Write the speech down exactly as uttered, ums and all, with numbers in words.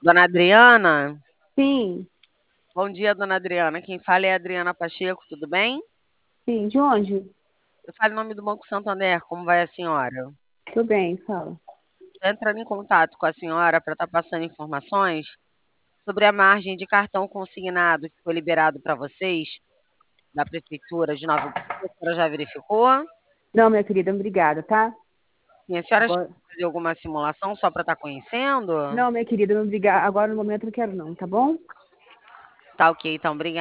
Dona Adriana? Sim, Bom dia, dona Adriana. Quem fala é a Adriana Pacheco, tudo bem? sim, de onde? Eu falo em nome do Banco Santander, como vai a senhora? Tudo bem, fala. Estou entrando em contato com a senhora para estar passando informações sobre a margem de cartão consignado que foi liberado para vocês da Prefeitura de Nova Iguaçu. A senhora já verificou? Não, minha querida, obrigada, tá? E a senhora Agora... chegou a fazer alguma simulação só para estar conhecendo? Não, minha querida, não obrigada. Agora no momento não quero não, tá bom? Tá ok, então, obrigada.